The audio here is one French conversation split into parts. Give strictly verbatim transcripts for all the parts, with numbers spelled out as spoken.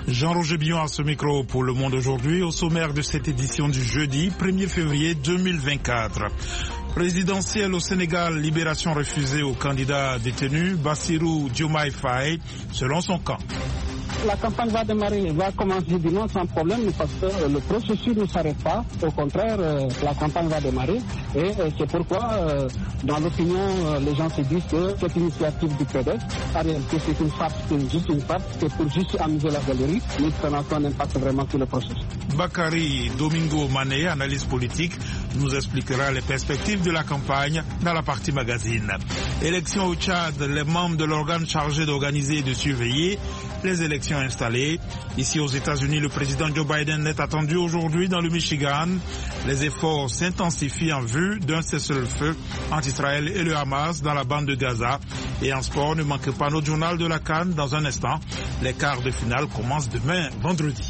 Jean-Roger Billon à ce micro pour Le Monde aujourd'hui, au sommaire de cette édition du jeudi premier février deux mille vingt-quatre. Présidentielle au Sénégal, libération refusée au candidat détenu Bassirou Diomaye Faye, selon son camp. La campagne va démarrer, va commencer dimanche sans problème parce que le processus ne s'arrête pas. Au contraire, la campagne va démarrer et c'est pourquoi, dans l'opinion, les gens se disent que cette initiative du P D S, en réalité, c'est une farce, c'est juste une farce, c'est pour juste amuser la galerie, mais ça n'a pas d'impact vraiment sur le processus. Bakary Domingo Mané, analyste politique, nous expliquera les perspectives de la campagne dans la partie magazine. Élections au Tchad, les membres de l'organe chargé d'organiser et de surveiller les élections installées. Ici aux États-Unis, le président Joe Biden est attendu aujourd'hui dans le Michigan. Les efforts s'intensifient en vue d'un cessez-le-feu entre Israël et le Hamas dans la bande de Gaza. Et en sport, ne manquez pas notre journal de la CAN dans un instant. Les quarts de finale commencent demain, vendredi.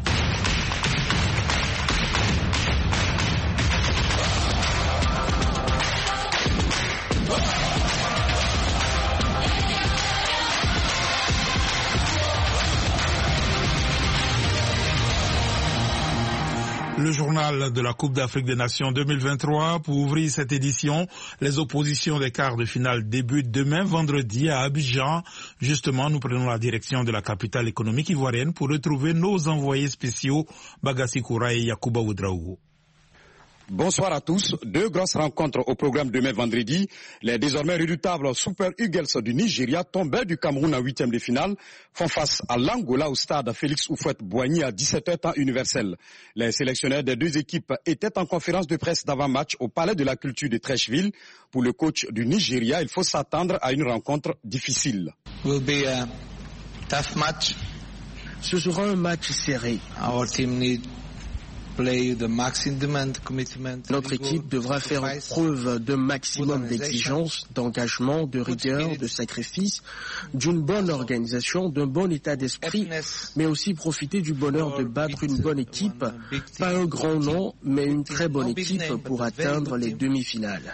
Le journal de la Coupe d'Afrique des Nations deux mille vingt-trois. Pour ouvrir cette édition, les oppositions des quarts de finale débutent demain vendredi à Abidjan. Justement, nous prenons la direction de la capitale économique ivoirienne pour retrouver nos envoyés spéciaux Bagassi Koura et Yacouba Ouedraogo. Bonsoir à tous. Deux grosses rencontres au programme demain vendredi. Les désormais redoutables Super Eagles du Nigeria, tombés du Cameroun en huitième de finale, font face à l'Angola au stade Félix Houphouët-Boigny à dix-sept heures temps universel. Les sélectionneurs des deux équipes étaient en conférence de presse d'avant-match au Palais de la Culture de Trècheville. Pour le coach du Nigeria, il faut s'attendre à une rencontre difficile. Will be a tough match. Ce sera un match serré. Our team need Notre équipe devra faire preuve d'un maximum d'exigence, d'engagement, de rigueur, de sacrifice, d'une bonne organisation, d'un bon état d'esprit, mais aussi profiter du bonheur de battre une bonne équipe, pas un grand nom, mais une très bonne équipe pour atteindre les demi-finales.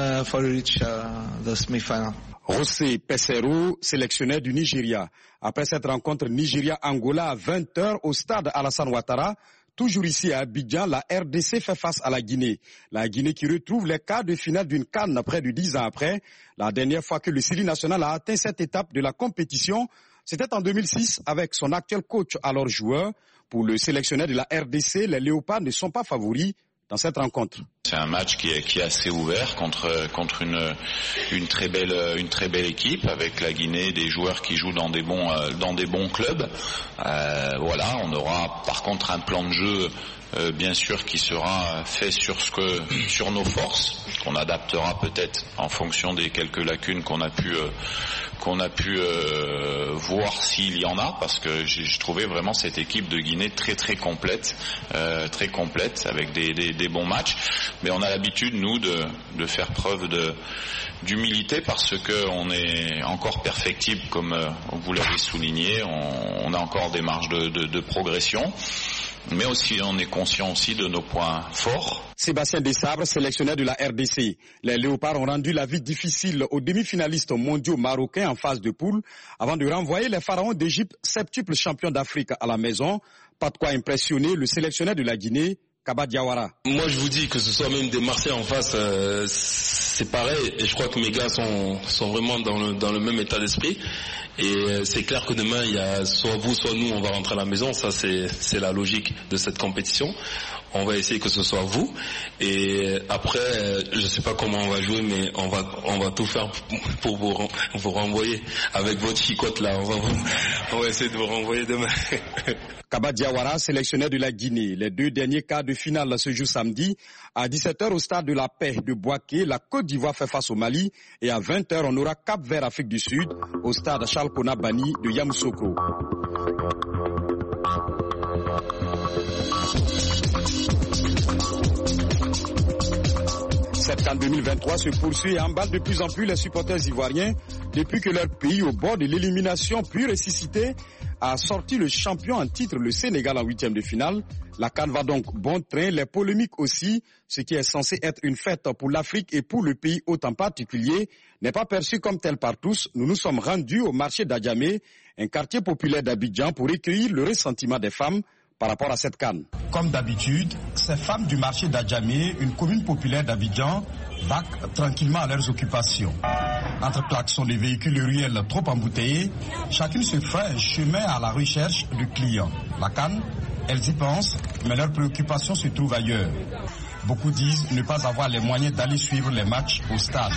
José Peseiro, sélectionneur du Nigeria. Après cette rencontre Nigeria-Angola à vingt heures au stade Alassane Ouattara, toujours ici à Abidjan, la R D C fait face à la Guinée. La Guinée qui retrouve les quarts de finale d'une CAN près de dix ans après. La dernière fois que le Syrie national a atteint cette étape de la compétition, c'était en deux mille six avec son actuel coach alors joueur. Pour le sélectionneur de la R D C, les Léopards ne sont pas favoris dans cette rencontre. C'est un match qui est, qui est assez ouvert contre, contre une, une, très belle, une très belle équipe avec la Guinée, des joueurs qui jouent dans des bons, dans des bons clubs. Euh, voilà, on aura par contre un plan de jeu euh, bien sûr qui sera fait sur, ce que, sur nos forces, qu'on adaptera peut-être en fonction des quelques lacunes qu'on a pu, euh, qu'on a pu euh, voir s'il y en a, parce que j'ai, j'ai trouvé vraiment cette équipe de Guinée très très complète, euh, très complète avec des, des, des bons matchs. Mais on a l'habitude, nous, de, de faire preuve de, d'humilité parce qu'on est encore perfectible, comme euh, vous l'avez souligné. On, on a encore des marges de, de, de progression. Mais aussi, on est conscient aussi de nos points forts. Sébastien Desabre, sélectionneur de la R D C. Les Léopards ont rendu la vie difficile aux demi-finalistes mondiaux marocains en phase de poule avant de renvoyer les pharaons d'Égypte, septuple champion d'Afrique, à la maison. Pas de quoi impressionner le sélectionneur de la Guinée, Kaba Diawara. Moi, je vous dis que ce soit même des Marseillais en face, euh, c'est pareil. Et je crois que mes gars sont, sont vraiment dans le, dans le même état d'esprit. Et euh, c'est clair que demain, il y a soit vous, soit nous, on va rentrer à la maison. Ça, c'est, c'est la logique de cette compétition. On va essayer que ce soit vous. Et après, euh, je sais pas comment on va jouer, mais on va, on va tout faire pour vous, vous renvoyer avec votre chicotte là. On va, vous, on va essayer de vous renvoyer demain. Kaba Diawara, sélectionneur de la Guinée. Les deux derniers quarts de finale se jouent samedi. À dix-sept heures au stade de la Paix de Bouaké, la Côte d'Ivoire fait face au Mali. Et à vingt heures, on aura Cap-Vert Afrique du Sud au stade Charles Kona Bani de Yamoussoukro. Cette CAN deux mille vingt-trois se poursuit et emballe de plus en plus les supporters ivoiriens depuis que leur pays, au bord de l'élimination puis ressuscité, a sorti le champion en titre, le Sénégal, en huitième de finale. La CAN va donc bon train, les polémiques aussi, ce qui est censé être une fête pour l'Afrique et pour le pays hôte en particulier, n'est pas perçu comme tel par tous. Nous nous sommes rendus au marché d'Adjamé, un quartier populaire d'Abidjan, pour recueillir le ressentiment des femmes par rapport à cette CAN. Comme d'habitude, ces femmes du marché d'Adjamé, une commune populaire d'Abidjan, vaquent tranquillement à leurs occupations. Entre klaxons des véhicules ruelles trop embouteillés, chacune se fait un chemin à la recherche du client. La CAN, elles y pensent, mais leurs préoccupations se trouvent ailleurs. Beaucoup disent ne pas avoir les moyens d'aller suivre les matchs au stade.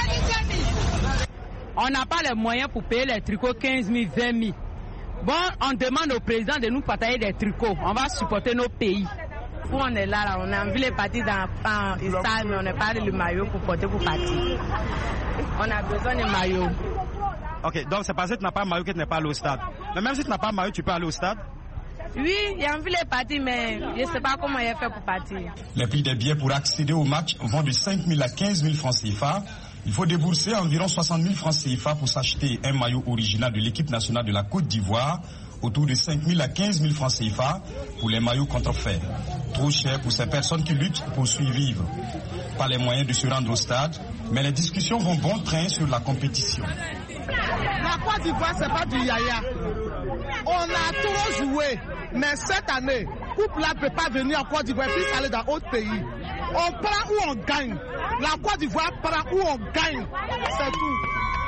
On n'a pas les moyens pour payer les tricots quinze mille, vingt mille. Bon, on demande au président de nous partager des tricots. On va supporter nos pays. Où on est là, là, on a envie de partir dans le stade, mais on n'a pas le maillot pour porter pour partir. On a besoin de maillot. Ok, donc c'est parce que tu n'as pas de maillot que tu n'es pas allé au stade. Mais même si tu n'as pas de maillot, tu peux aller au stade? Oui, j'ai envie de partir, mais je ne sais pas comment il fait pour partir. Les prix des billets pour accéder au match vont de cinq mille à quinze mille francs C F A. Il faut débourser environ soixante mille francs C F A pour s'acheter un maillot original de l'équipe nationale de la Côte d'Ivoire, autour de cinq mille à quinze mille francs C F A pour les maillots contrefaits. Trop cher pour ces personnes qui luttent pour survivre. Pas les moyens de se rendre au stade, mais les discussions vont bon train sur la compétition. La Côte d'Ivoire, c'est pas du yaya. On a trop joué, mais cette année, couple là ne peut pas venir en Côte d'Ivoire puis aller dans d'autres pays. On prend ou on gagne. La Côte d'Ivoire prend ou on gagne. C'est tout.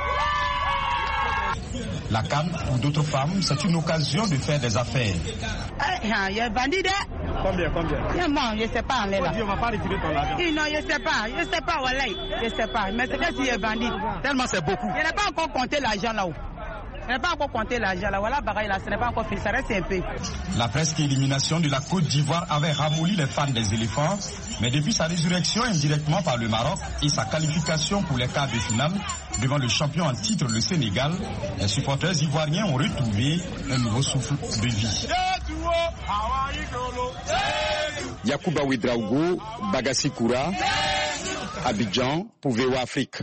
La CAN, pour d'autres femmes, c'est une occasion de faire des affaires. Il y a un bandit là. Combien, combien? Moi, je ne sais pas, on est là. On ne va pas retirer ton argent. Non, je ne sais pas, je ne sais pas, voilà. Je ne sais pas, mais c'est que s'il y a un bandit. Tellement c'est beaucoup. Je n'ai pas encore compté l'argent là-haut. Je n'ai pas encore compté l'argent là. Voilà, bagaille là, ce n'est pas encore fini, ça reste un peu. La presque élimination de la Côte d'Ivoire avait ramolli les fans des éléphants, mais depuis sa résurrection indirectement par le Maroc et sa qualification pour les quarts de finale devant le champion en titre, le Sénégal, les supporters ivoiriens ont retrouvé un nouveau souffle de vie. Yacouba Ouedraogo, Bagassi Koura, Abidjan, pour V O A Afrique.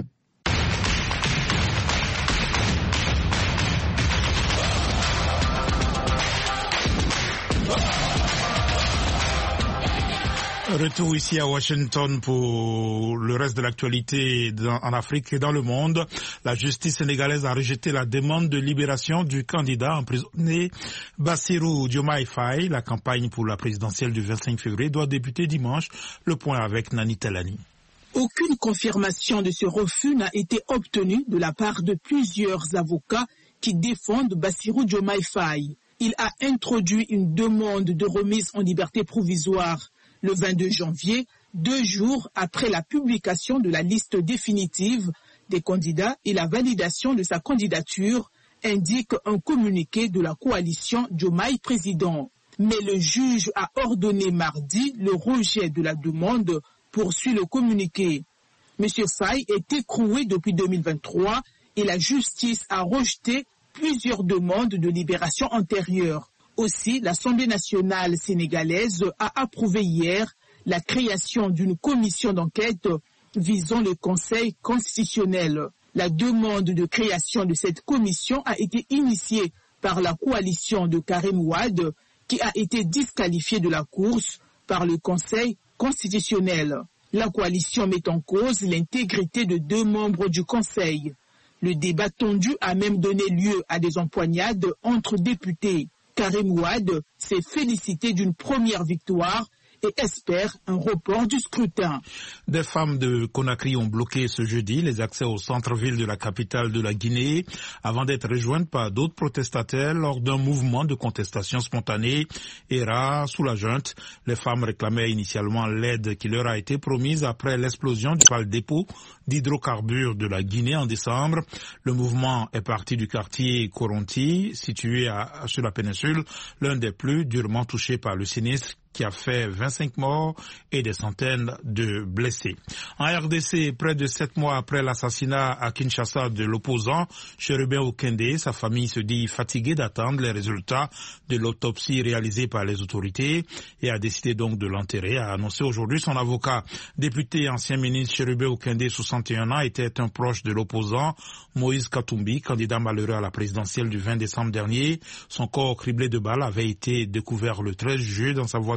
Retour ici à Washington pour le reste de l'actualité en Afrique et dans le monde. La justice sénégalaise a rejeté la demande de libération du candidat emprisonné Bassirou Diomaye Faye. La campagne pour la présidentielle du vingt-cinq février doit débuter dimanche. Le point avec Nani Telani. Aucune confirmation de ce refus n'a été obtenue de la part de plusieurs avocats qui défendent Bassirou Diomaye Faye. Il a introduit une demande de remise en liberté provisoire le vingt-deux janvier, deux jours après la publication de la liste définitive des candidats et la validation de sa candidature, indique un communiqué de la coalition Diomaye Président. Mais le juge a ordonné mardi le rejet de la demande, poursuit le communiqué. M. Faye est écroué depuis deux mille vingt-trois et la justice a rejeté plusieurs demandes de libération antérieures. Aussi, l'Assemblée nationale sénégalaise a approuvé hier la création d'une commission d'enquête visant le Conseil constitutionnel. La demande de création de cette commission a été initiée par la coalition de Karim Wade, qui a été disqualifiée de la course par le Conseil constitutionnel. La coalition met en cause l'intégrité de deux membres du Conseil. Le débat tendu a même donné lieu à des empoignades entre députés. Karim Wade s'est félicité d'une première victoire et espère un report du scrutin. Des femmes de Conakry ont bloqué ce jeudi les accès au centre-ville de la capitale de la Guinée avant d'être rejointes par d'autres protestataires lors d'un mouvement de contestation spontanée et rare sous la junte. Les femmes réclamaient initialement l'aide qui leur a été promise après l'explosion du pal dépôt d'hydrocarbures de la Guinée en décembre. Le mouvement est parti du quartier Koronti, situé à, sur la péninsule, l'un des plus durement touchés par le sinistre qui a fait vingt-cinq morts et des centaines de blessés. En R D C, près de sept mois après l'assassinat à Kinshasa de l'opposant Chérubin Okende, sa famille se dit fatiguée d'attendre les résultats de l'autopsie réalisée par les autorités et a décidé donc de l'enterrer, a annoncé aujourd'hui son avocat. Député et ancien ministre Chérubin Okende, soixante et un ans, était un proche de l'opposant Moïse Katumbi, candidat malheureux à la présidentielle du vingt décembre dernier. Son corps criblé de balles avait été découvert le treize juillet dans sa voiture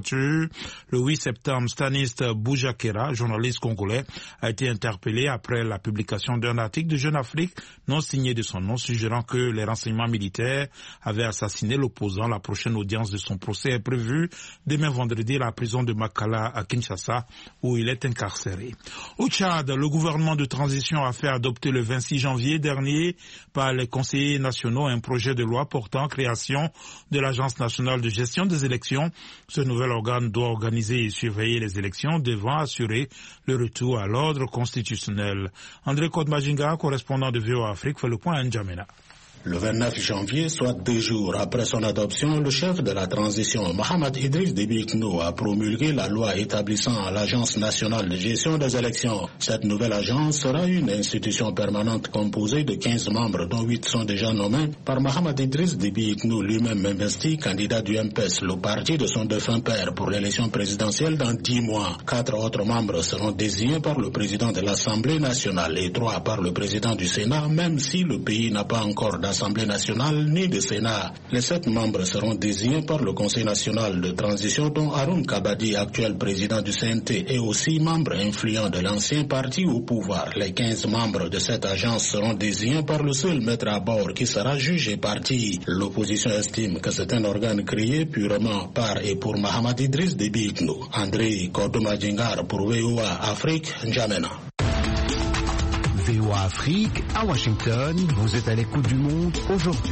censure. Le huit septembre, Stanis Boujakera, journaliste congolais, a été interpellé après la publication d'un article de Jeune Afrique non signé de son nom, suggérant que les renseignements militaires avaient assassiné l'opposant. La prochaine audience de son procès est prévue demain vendredi à la prison de Makala à Kinshasa, où il est incarcéré. Au Tchad, le gouvernement de transition a fait adopter le vingt-six janvier dernier par les conseillers nationaux un projet de loi portant création de l'Agence nationale de gestion des élections. Ce nouvel organe doit organiser et surveiller les élections, devant assurer le retour à l'ordre constitutionnel. André Kodmajinga, correspondant de V O A Afrique, fait le point à N'Djamena. Le vingt-neuf janvier, soit deux jours après son adoption, le chef de la transition, Mohamed Idriss Déby Itno, a promulgué la loi établissant l'Agence nationale de gestion des élections. Cette nouvelle agence sera une institution permanente composée de quinze membres, dont huit sont déjà nommés par Mohamed Idriss Déby Itno, lui-même investi candidat du M P S, le parti de son défunt père, pour l'élection présidentielle dans dix mois. Quatre autres membres seront désignés par le président de l'Assemblée nationale et trois par le président du Sénat, même si le pays n'a pas encore d'Assemblée nationale ni de Sénat. Les sept membres seront désignés par le Conseil national de transition, dont Haroun Kabadi, actuel président du C N T, est aussi membre influent de l'ancien parti au pouvoir. Les quinze membres de cette agence seront désignés par le seul maître à bord qui sera juge et parti. L'opposition estime que c'est un organe créé purement par et pour Mohamed Idriss Déby Itno. André Kodoumadjingar pour V O A Afrique, N'Djamena. V O A Afrique, à Washington, vous êtes à l'écoute du monde aujourd'hui.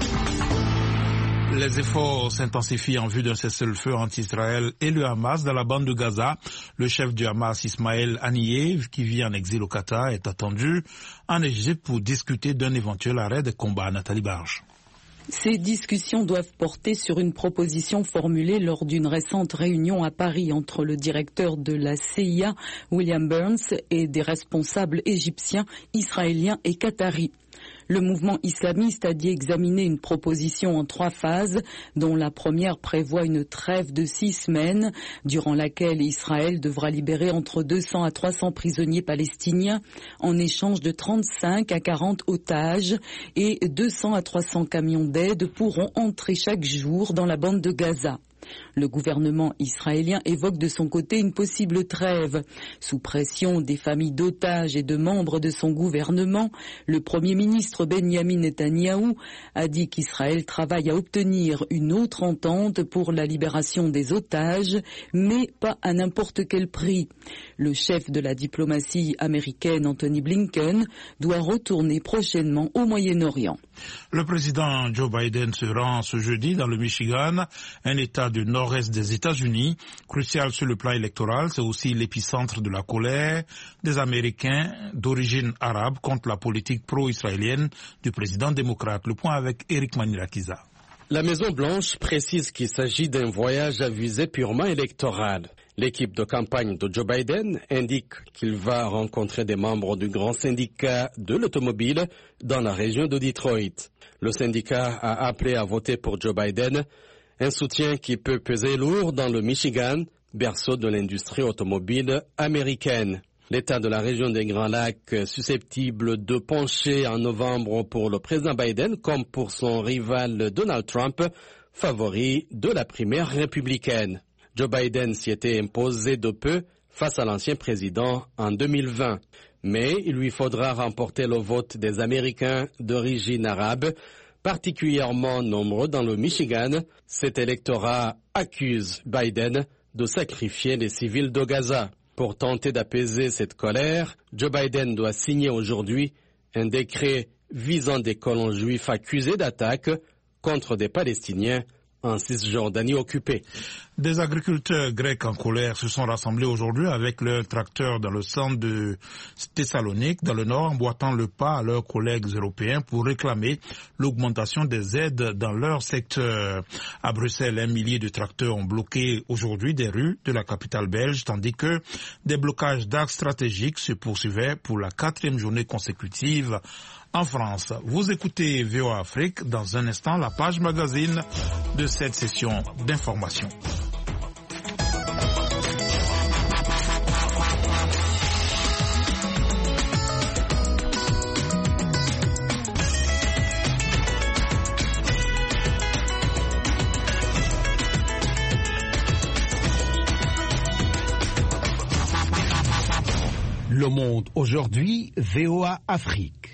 Les efforts s'intensifient en vue d'un cessez-le-feu entre Israël et le Hamas dans la bande de Gaza. Le chef du Hamas, Ismaël Haniyeh, qui vit en exil au Qatar, est attendu en Égypte pour discuter d'un éventuel arrêt des combats. Nathalie Barge. Ces discussions doivent porter sur une proposition formulée lors d'une récente réunion à Paris entre le directeur de la C I A, William Burns, et des responsables égyptiens, israéliens et qataris. Le mouvement islamiste a dit examiner une proposition en trois phases, dont la première prévoit une trêve de six semaines, durant laquelle Israël devra libérer entre deux cents à trois cents prisonniers palestiniens en échange de trente-cinq à quarante otages, et deux cents à trois cents camions d'aide pourront entrer chaque jour dans la bande de Gaza. Le gouvernement israélien évoque de son côté une possible trêve. Sous pression des familles d'otages et de membres de son gouvernement, le Premier ministre Benjamin Netanyahou a dit qu'Israël travaille à obtenir une autre entente pour la libération des otages, mais pas à n'importe quel prix. Le chef de la diplomatie américaine, Anthony Blinken, doit retourner prochainement au Moyen-Orient. Le président Joe Biden se rend ce jeudi dans le Michigan, un État du nord-est des États-Unis, crucial sur le plan électoral. C'est aussi l'épicentre de la colère des Américains d'origine arabe contre la politique pro-israélienne du président démocrate. Le point avec Eric Manirakiza. La Maison-Blanche précise qu'il s'agit d'un voyage à visée purement électorale. L'équipe de campagne de Joe Biden indique qu'il va rencontrer des membres du grand syndicat de l'automobile dans la région de Detroit. Le syndicat a appelé à voter pour Joe Biden, un soutien qui peut peser lourd dans le Michigan, berceau de l'industrie automobile américaine. L'État de la région des Grands Lacs, susceptible de pencher en novembre pour le président Biden comme pour son rival Donald Trump, favori de la primaire républicaine. Joe Biden s'y était imposé de peu face à l'ancien président en deux mille vingt. Mais il lui faudra remporter le vote des Américains d'origine arabe, particulièrement nombreux dans le Michigan. Cet électorat accuse Biden de sacrifier les civils de Gaza. Pour tenter d'apaiser cette colère, Joe Biden doit signer aujourd'hui un décret visant des colons juifs accusés d'attaque contre des Palestiniens en Cisjordanie occupée. Des agriculteurs grecs en colère se sont rassemblés aujourd'hui avec leurs tracteurs dans le centre de Thessalonique, dans le nord, emboîtant le pas à leurs collègues européens pour réclamer l'augmentation des aides dans leur secteur. À Bruxelles, un millier de tracteurs ont bloqué aujourd'hui des rues de la capitale belge, tandis que des blocages d'axes stratégiques se poursuivaient pour la quatrième journée consécutive en France. Vous écoutez V O A Afrique. Dans un instant, la page magazine de cette session d'information. Le Monde aujourd'hui, V O A Afrique.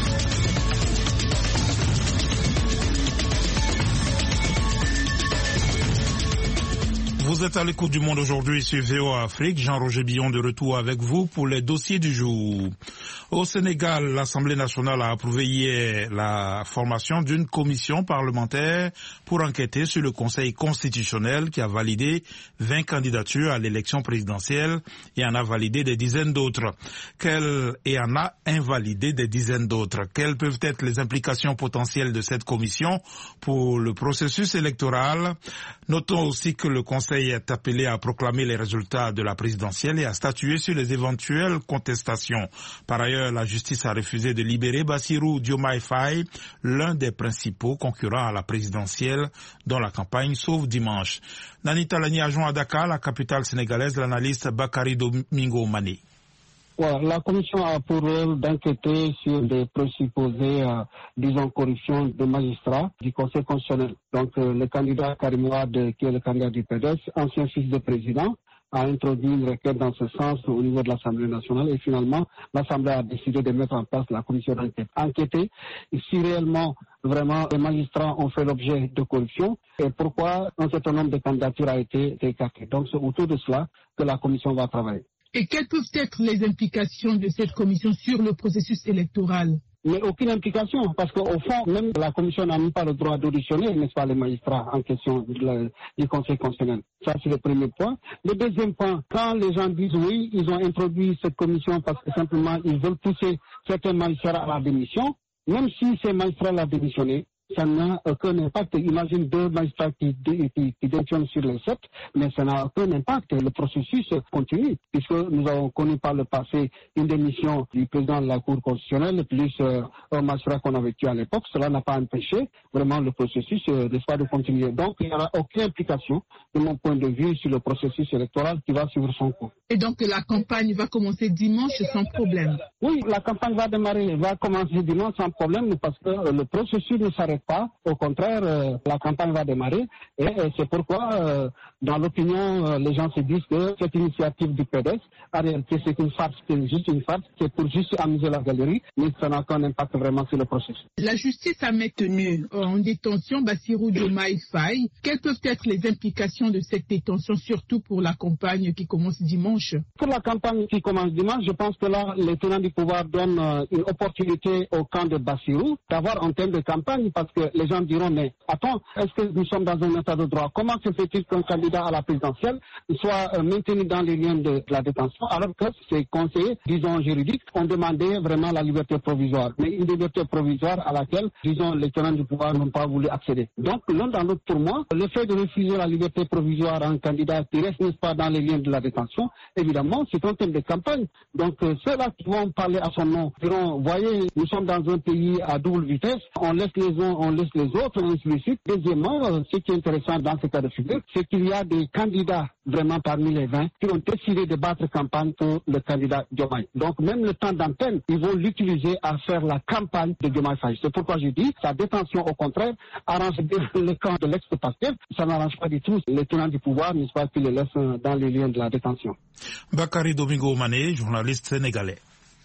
Vous êtes à l'écoute du Monde aujourd'hui sur V O A Afrique. Jean-Roger Billon de retour avec vous pour les dossiers du jour. Au Sénégal, l'Assemblée nationale a approuvé hier la formation d'une commission parlementaire pour enquêter sur le Conseil constitutionnel qui a validé vingt candidatures à l'élection présidentielle et en a validé des dizaines d'autres. Quelles, et en a invalidé des dizaines d'autres. Quelles peuvent être les implications potentielles de cette commission pour le processus électoral? Notons aussi que le Conseil est appelé à proclamer les résultats de la présidentielle et à statuer sur les éventuelles contestations. Par ailleurs, la justice a refusé de libérer Bassirou Diomaye Faye, l'un des principaux concurrents à la présidentielle dont la campagne s'ouvre dimanche. Nani Talani a joint à Dakar, la capitale sénégalaise, l'analyste Bakary Domingo Mané. Voilà, la commission a pour rôle d'enquêter sur des présupposées, euh, disons, corruption de magistrats du Conseil constitutionnel. Donc, euh, le candidat Karim Wade, qui est le candidat du P D S, ancien fils de président, a introduit une requête dans ce sens au niveau de l'Assemblée nationale et finalement, l'Assemblée a décidé de mettre en place la commission d'enquête. Enquêter si réellement, vraiment, les magistrats ont fait l'objet de corruption et pourquoi un certain nombre de candidatures a été écarté. Donc, c'est autour de cela que la commission va travailler. Et quelles peuvent être les implications de cette commission sur le processus électoral? Mais aucune implication, parce qu'au fond, même la commission n'a même pas le droit d'auditionner, n'est-ce pas, les magistrats en question de, du Conseil constitutionnel. Ça, c'est le premier point. Le deuxième point, quand les gens disent oui, ils ont introduit cette commission parce que simplement ils veulent pousser certains magistrats à la démission, même si ces magistrats l'ont démissionné, ça n'a aucun impact. Imagine deux magistrats qui, qui, qui démissionnent sur les sept, mais ça n'a aucun impact. Le processus continue, puisque nous avons connu par le passé une démission du président de la Cour constitutionnelle, plus euh, un magistrat qu'on avait tué à l'époque. Cela n'a pas empêché vraiment le processus euh, de continuer. Donc, il n'y aura aucune implication, de mon point de vue, sur le processus électoral qui va suivre son cours. Et donc, la campagne va commencer dimanche sans problème? Oui, la campagne va démarrer, va commencer dimanche sans problème, parce que euh, le processus ne s'arrête pas. Au contraire, euh, la campagne va démarrer et euh, c'est pourquoi, euh, dans l'opinion, euh, les gens se disent que cette initiative du P D S, en réalité, c'est une farce, c'est juste une farce, c'est pour juste amuser la galerie, mais ça n'a aucun impact vraiment sur le processus. La justice a maintenu en détention Bassirou Diomaye Faye. Quelles peuvent être les implications de cette détention, surtout pour la campagne qui commence dimanche? Pour la campagne qui commence dimanche, je pense que là, les tenants du pouvoir donnent euh, une opportunité au camp de Bassirou d'avoir un thème de campagne, parce que les gens diront, mais attends, est-ce que nous sommes dans un état de droit? Comment se fait-il qu'un candidat à la présidentielle soit euh, maintenu dans les liens de, de la détention, alors que ces conseillers, disons, juridiques, ont demandé vraiment la liberté provisoire, mais une liberté provisoire à laquelle, disons, les tenants du pouvoir n'ont pas voulu accéder. Donc, l'un dans l'autre, pour moi, le fait de refuser la liberté provisoire à un candidat qui reste, n'est-ce pas, dans les liens de la détention, évidemment, c'est un thème de campagne. Donc, euh, ceux-là qui vont parler à son nom diront, voyez, nous sommes dans un pays à double vitesse, on laisse les uns, on laisse les autres, ainsi de suite. Deuxièmement, euh, ce qui est intéressant dans ce cas de figure, c'est qu'il y a des candidats vraiment parmi les vingt qui ont décidé de battre campagne pour le candidat Diomaye. Donc même le temps d'antenne, ils vont l'utiliser à faire la campagne de Diomaye Faye. C'est pourquoi je dis, sa détention au contraire arrange le camp de l'ex-Pastef. Ça n'arrange pas du tout les tenants du pouvoir, n'est-ce pas, qui les laissent dans les liens de la détention. Bakary Domingo Mané, journaliste sénégalais.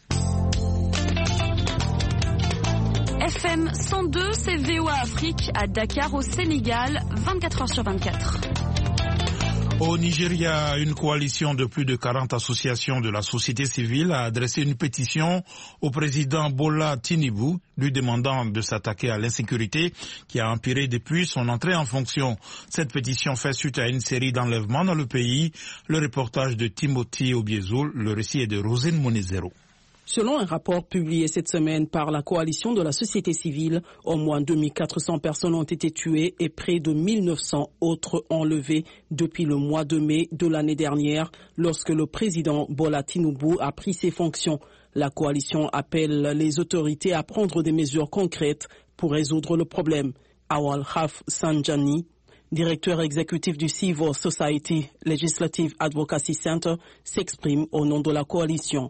F M cent deux, c'est V O A Afrique à Dakar au Sénégal, vingt-quatre heures sur vingt-quatre. Au Nigeria, une coalition de plus de quarante associations de la société civile a adressé une pétition au président Bola Tinubu lui demandant de s'attaquer à l'insécurité qui a empiré depuis son entrée en fonction. Cette pétition fait suite à une série d'enlèvements dans le pays. Le reportage de Timothy Obiezoul, le récit est de Rosine Monezero. Selon un rapport publié cette semaine par la coalition de la société civile, au moins deux mille quatre cents personnes ont été tuées et près de mille neuf cents autres enlevées depuis le mois de mai de l'année dernière, lorsque le président Bola Tinubu a pris ses fonctions. La coalition appelle les autorités à prendre des mesures concrètes pour résoudre le problème. Awal Haf Sanjani, directeur exécutif du Civil Society Legislative Advocacy Center, s'exprime au nom de la coalition.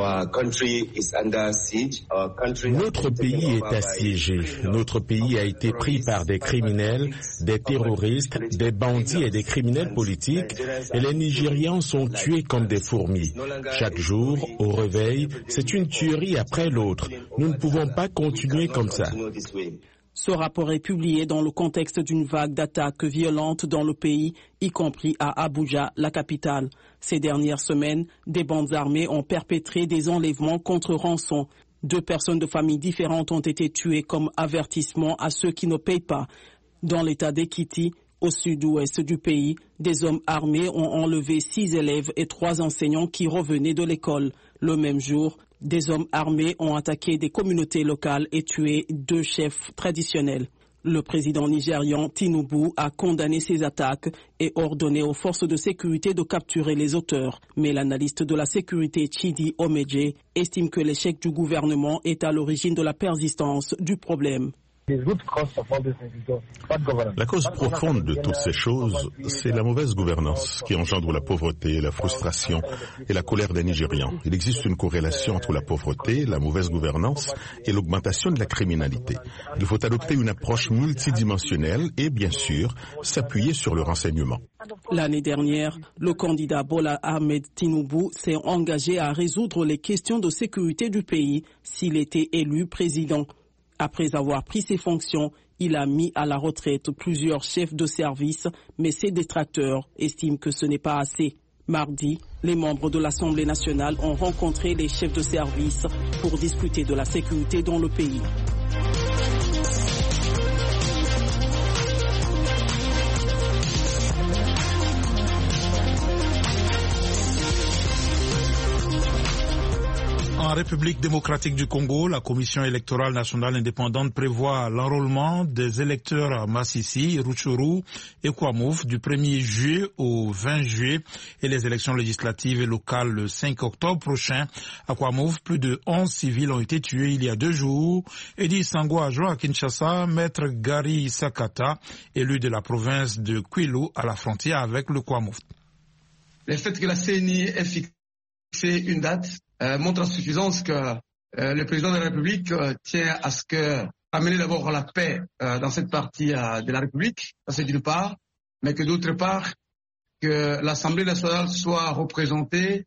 Notre pays est assiégé. Notre pays a été pris par des criminels, des terroristes, des bandits et des criminels politiques, et les Nigérians sont tués comme des fourmis. Chaque jour, au réveil, c'est une tuerie après l'autre. Nous ne pouvons pas continuer comme ça. Ce rapport est publié dans le contexte d'une vague d'attaques violentes dans le pays, y compris à Abuja, la capitale. Ces dernières semaines, des bandes armées ont perpétré des enlèvements contre rançon. Deux personnes de familles différentes ont été tuées comme avertissement à ceux qui ne payent pas. Dans l'état d'Ekiti, au sud-ouest du pays, des hommes armés ont enlevé six élèves et trois enseignants qui revenaient de l'école. Le même jour, des hommes armés ont attaqué des communautés locales et tué deux chefs traditionnels. Le président nigérian Tinubu a condamné ces attaques et ordonné aux forces de sécurité de capturer les auteurs. Mais l'analyste de la sécurité Chidi Omeje estime que l'échec du gouvernement est à l'origine de la persistance du problème. La cause profonde de toutes ces choses, c'est la mauvaise gouvernance qui engendre la pauvreté, la frustration et la colère des Nigérians. Il existe une corrélation entre la pauvreté, la mauvaise gouvernance et l'augmentation de la criminalité. Il faut adopter une approche multidimensionnelle et, bien sûr, s'appuyer sur le renseignement. L'année dernière, le candidat Bola Ahmed Tinubu s'est engagé à résoudre les questions de sécurité du pays s'il était élu président. Après avoir pris ses fonctions, il a mis à la retraite plusieurs chefs de service, mais ses détracteurs estiment que ce n'est pas assez. Mardi, les membres de l'Assemblée nationale ont rencontré les chefs de service pour discuter de la sécurité dans le pays. En République démocratique du Congo, la Commission électorale nationale indépendante prévoit l'enrôlement des électeurs à Massissi, Rutshuru et Kwamouf du premier juillet au vingt juillet et les élections législatives et locales le cinq octobre prochain. À Kwamouf, plus de onze civils ont été tués il y a deux jours. Edi Sango a joint à Kinshasa, maître Gary Sakata, élu de la province de Kwilu à la frontière avec le Kwamouf. Le fait que la C N I ait fixé une date Euh, montre en suffisance que euh, le président de la République euh, tient à ce que amener d'abord la paix euh, dans cette partie euh, de la République, ça c'est d'une part, mais que d'autre part, que l'Assemblée nationale soit représentée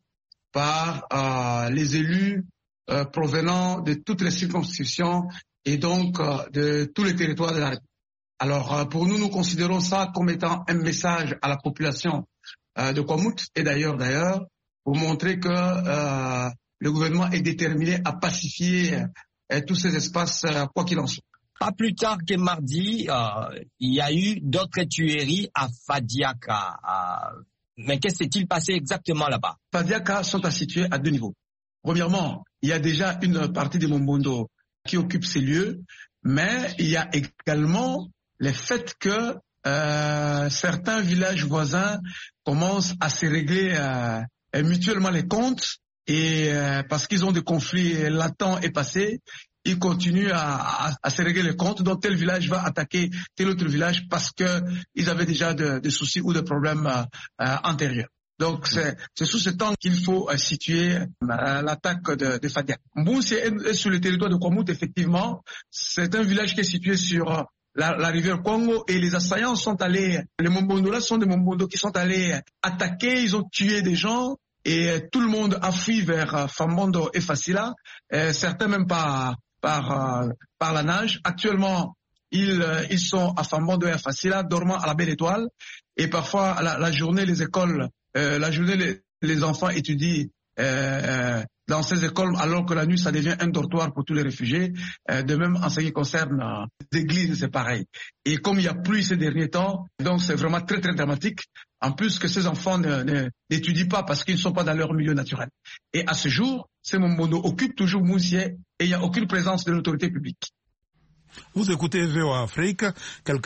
par euh, les élus euh, provenant de toutes les circonscriptions et donc euh, de tous les territoires de la République. Alors euh, pour nous, nous considérons ça comme étant un message à la population euh, de Kwamout et d'ailleurs d'ailleurs pour montrer que euh, le gouvernement est déterminé à pacifier euh, tous ces espaces, euh, quoi qu'il en soit. Pas plus tard que mardi, euh, il y a eu d'autres tueries à Fadiaka. Euh, mais qu'est-ce qui s'est-il passé exactement là-bas? Fadiaka sont à situer à deux niveaux. Premièrement, il y a déjà une partie de Mombondo qui occupe ces lieux, mais il y a également le fait que euh, certains villages voisins commencent à se régler euh, mutuellement les comptes et euh, parce qu'ils ont des conflits latents et passés, ils continuent à, à, à se régler les comptes. Donc tel village va attaquer tel autre village parce que ils avaient déjà de, de soucis ou de problèmes euh, euh, antérieurs. Donc c'est, c'est sous ce temps qu'il faut euh, situer euh, l'attaque de, de Fadia. Mboussi est, est sur le territoire de Kwamout, effectivement. C'est un village qui est situé sur euh, La, la rivière Congo et les assaillants sont allés, les Mombondo là sont des Mombondo qui sont allés attaquer, ils ont tué des gens et euh, tout le monde a fui vers euh, Fambondo et Fasila, euh, certains même par, par, euh, par la nage. Actuellement, ils, euh, ils sont à Fambondo et à Fasila, dormant à la Belle Étoile et parfois la, la journée les écoles, euh, la journée les, les enfants étudient euh, euh, dans ces écoles, alors que la nuit, ça devient un dortoir pour tous les réfugiés. Euh, de même, en ce qui concerne euh, les églises, c'est pareil. Et comme il y a plus ces derniers temps, donc c'est vraiment très, très dramatique. En plus que ces enfants ne, ne, n'étudient pas parce qu'ils ne sont pas dans leur milieu naturel. Et à ce jour, ces Mombondo occupent toujours Moussier et il n'y a aucune présence de l'autorité publique. Vous écoutez V O A Afrique. Quelques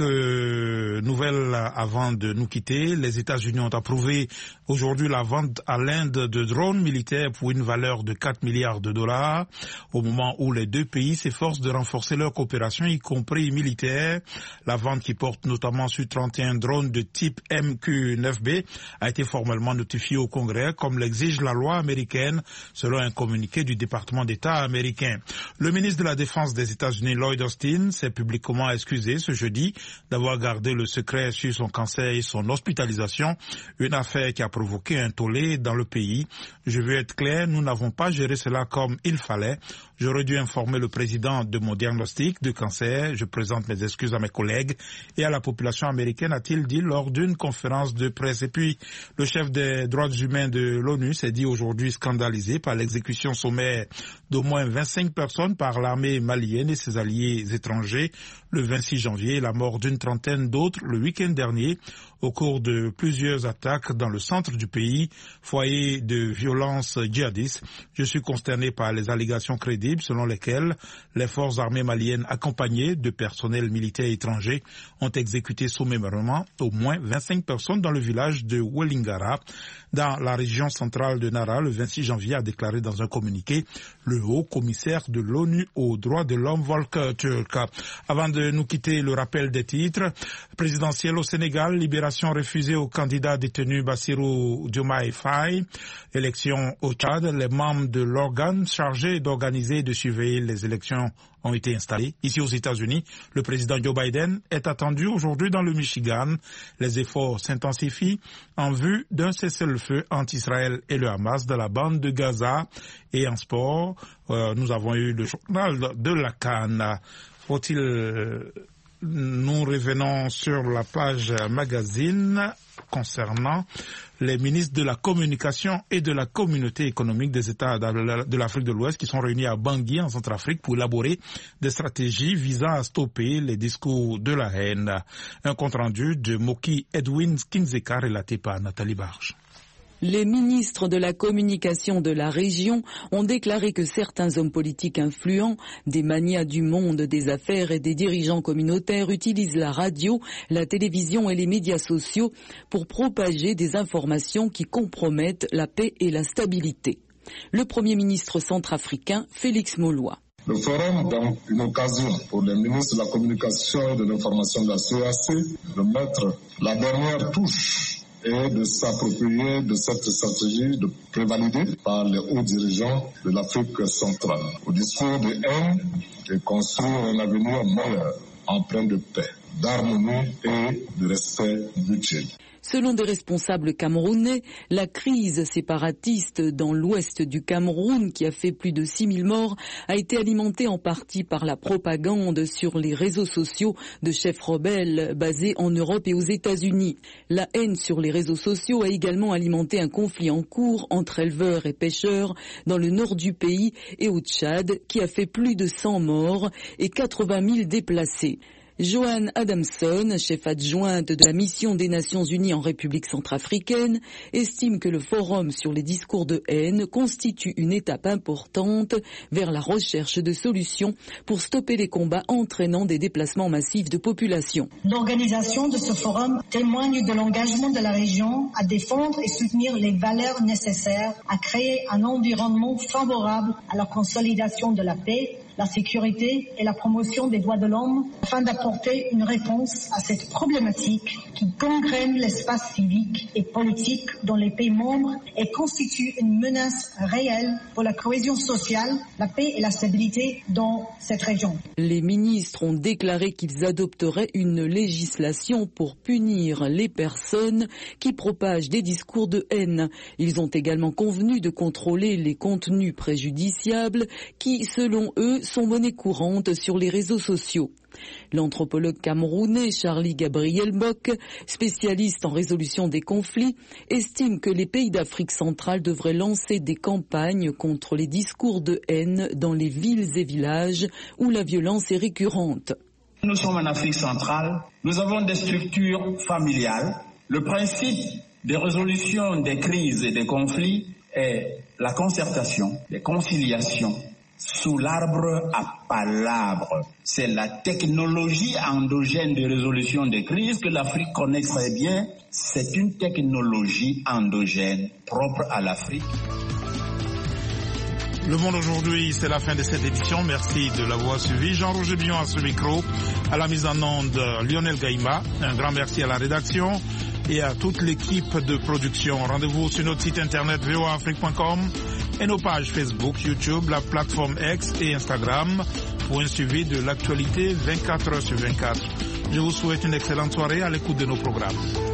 nouvelles avant de nous quitter. Les États-Unis ont approuvé aujourd'hui la vente à l'Inde de drones militaires pour une valeur de quatre milliards de dollars, au moment où les deux pays s'efforcent de renforcer leur coopération, y compris militaire. La vente, qui porte notamment sur trente et un drones de type M Q neuf B, a été formellement notifiée au Congrès, comme l'exige la loi américaine, selon un communiqué du département d'État américain. Le ministre de la Défense des États-Unis, Lloyd Austin, s'est publiquement excusé ce jeudi d'avoir gardé le secret sur son cancer et son hospitalisation, une affaire qui a provoqué un tollé dans le pays. Je veux être clair, nous n'avons pas géré cela comme il fallait. J'aurais dû informer le président de mon diagnostic de cancer. Je présente mes excuses à mes collègues et à la population américaine, a-t-il dit lors d'une conférence de presse. Et puis, le chef des droits humains de l'ONU s'est dit aujourd'hui scandalisé par l'exécution sommaire d'au moins vingt-cinq personnes par l'armée malienne et ses alliés étrangers le vingt-six janvier, la mort d'une trentaine d'autres le week-end dernier au cours de plusieurs attaques dans le centre du pays, foyer de violence djihadistes. Je suis consterné par les allégations crédibles selon lesquelles les forces armées maliennes accompagnées de personnel militaire étranger ont exécuté sommairement au moins vingt-cinq personnes dans le village de Wellingara, dans la région centrale de Nara, le vingt-six janvier, a déclaré dans un communiqué le haut commissaire de l'ONU aux droits de l'homme, Volker Turk. Avant de nous quitter, le rappel des titres. Présidentiel au Sénégal, libération refusée au candidat détenu Bassirou Diomaye Faye. Élection au Tchad, les membres de l'organe chargé d'organiser et de surveiller les élections ont été installés. Ici aux États-Unis, le président Joe Biden est attendu aujourd'hui dans le Michigan. Les efforts s'intensifient en vue d'un cessez-le-feu entre Israël et le Hamas dans la bande de Gaza. Et en sport, euh, nous avons eu le journal de la Cannes. Faut-il... Euh, nous revenons sur la page magazine concernant les ministres de la communication et de la communauté économique des États de l'Afrique de l'Ouest qui sont réunis à Bangui en Centrafrique pour élaborer des stratégies visant à stopper les discours de la haine. Un compte-rendu de Moki Edwin Kinzeka relaté par Nathalie Barge. Les ministres de la communication de la région ont déclaré que certains hommes politiques influents, des magnats du monde des affaires et des dirigeants communautaires utilisent la radio, la télévision et les médias sociaux pour propager des informations qui compromettent la paix et la stabilité. Le Premier ministre centrafricain, Félix Molois. Le forum est donc une occasion pour les ministres de la communication et de l'information de la C E A C de mettre la dernière touche et de s'approprier de cette stratégie de prévalidée par les hauts dirigeants de l'Afrique centrale. Au discours de haine et construire un avenir meilleur, empreint de paix, d'harmonie et de respect mutuel. Selon des responsables camerounais, la crise séparatiste dans l'ouest du Cameroun, qui a fait plus de six mille morts, a été alimentée en partie par la propagande sur les réseaux sociaux de chefs rebelles basés en Europe et aux États-Unis. La haine sur les réseaux sociaux a également alimenté un conflit en cours entre éleveurs et pêcheurs dans le nord du pays et au Tchad, qui a fait plus de cent morts et quatre-vingt mille déplacés. Joanne Adamson, chef adjointe de la mission des Nations Unies en République centrafricaine, estime que le forum sur les discours de haine constitue une étape importante vers la recherche de solutions pour stopper les combats entraînant des déplacements massifs de population. L'organisation de ce forum témoigne de l'engagement de la région à défendre et soutenir les valeurs nécessaires à créer un environnement favorable à la consolidation de la paix, la sécurité et la promotion des droits de l'homme afin d'apporter une réponse à cette problématique qui gangrène l'espace civique et politique dans les pays membres et constitue une menace réelle pour la cohésion sociale, la paix et la stabilité dans cette région. Les ministres ont déclaré qu'ils adopteraient une législation pour punir les personnes qui propagent des discours de haine. Ils ont également convenu de contrôler les contenus préjudiciables qui, selon eux, sont monnaie courante sur les réseaux sociaux. L'anthropologue camerounais Charlie Gabriel Bock, spécialiste en résolution des conflits, estime que les pays d'Afrique centrale devraient lancer des campagnes contre les discours de haine dans les villes et villages où la violence est récurrente. Nous sommes en Afrique centrale, nous avons des structures familiales. Le principe de résolution des crises et des conflits est la concertation, la conciliation sous l'arbre à palabres. C'est la technologie endogène de résolution des crises que l'Afrique connaît très bien. C'est une technologie endogène propre à l'Afrique. Le Monde aujourd'hui, c'est la fin de cette édition. Merci de l'avoir suivi. Jean-Roger Billon à ce micro, à la mise en onde Lionel Gaïma. Un grand merci à la rédaction et à toute l'équipe de production. Rendez-vous sur notre site internet v o a afrique point com et nos pages Facebook, YouTube, la plateforme X et Instagram pour un suivi de l'actualité vingt-quatre heures sur vingt-quatre. Je vous souhaite une excellente soirée à l'écoute de nos programmes.